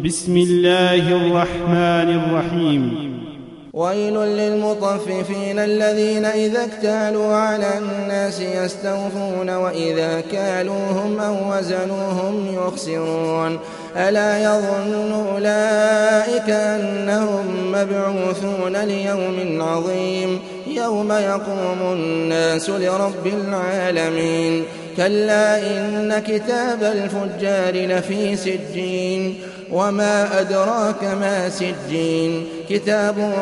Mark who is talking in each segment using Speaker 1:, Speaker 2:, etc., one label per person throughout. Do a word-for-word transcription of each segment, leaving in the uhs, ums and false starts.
Speaker 1: بسم الله الرحمن الرحيم.
Speaker 2: ويل للمطففين الذين إذا اكتالوا على الناس يستوفون وإذا كالوهم أو وزنوهم يخسرون. ألا يظن أولئك أنهم مبعوثون ليوم عظيم يوم يقوم الناس لرب العالمين. كلا إن كتاب الفجار لفي سجين وما أدراك ما سجين كتاب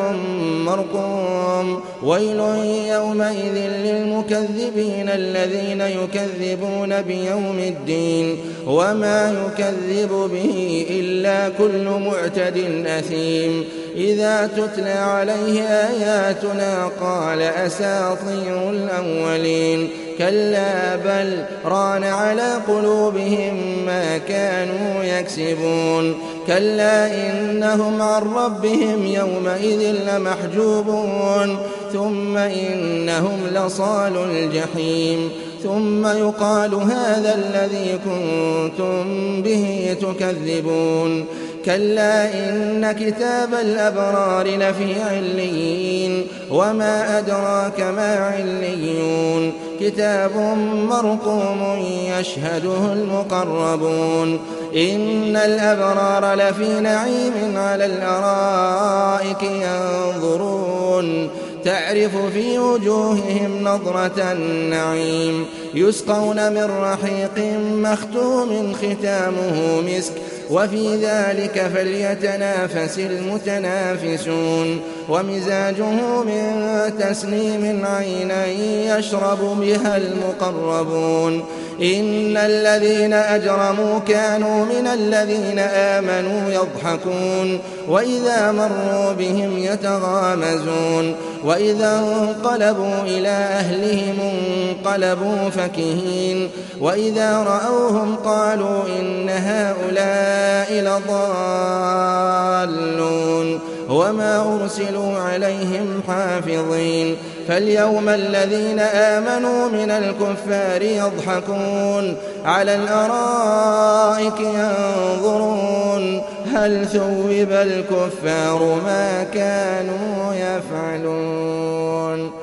Speaker 2: مرقوم. ويل يومئذ للمكذبين الذين يكذبون بيوم الدين وما يكذب به إلا كل معتد أثيم. إذا تتلى عليه آياتنا قال أساطير الأولين. كلا بل ران على قلوبهم ما كانوا يكسبون. كلا إنهم عن ربهم يومئذ لمحجوبون. ثم إنهم لصال الجحيم. ثم يقال هذا الذي كنتم به تكذبون. كلا إن كتاب الأبرار لفي عليين وما أدراك ما عليون. كتاب مرقوم يشهده المقربون. إن الأبرار لفي نعيم على الأرائك ينظرون تعرف في وجوههم نضرة النعيم. يسقون من رحيق مختوم ختامه مسك وفي ذلك فليتنافس المتنافسون. ومزاجه من تسنيم عينا يشرب بها المقربون. إن الذين أجرموا كانوا من الذين آمنوا يضحكون وإذا مروا بهم يتغامزون. وإذا انقلبوا إلى أهلهم انقلبوا فكهين. وإذا رأوهم قالوا إن هؤلاء لضالون وما أرسلوا عليهم حافظين. فاليوم الذين آمنوا من الكفار يضحكون على الأرائك ينظرون هل ثوب الكفار ما كانوا يفعلون.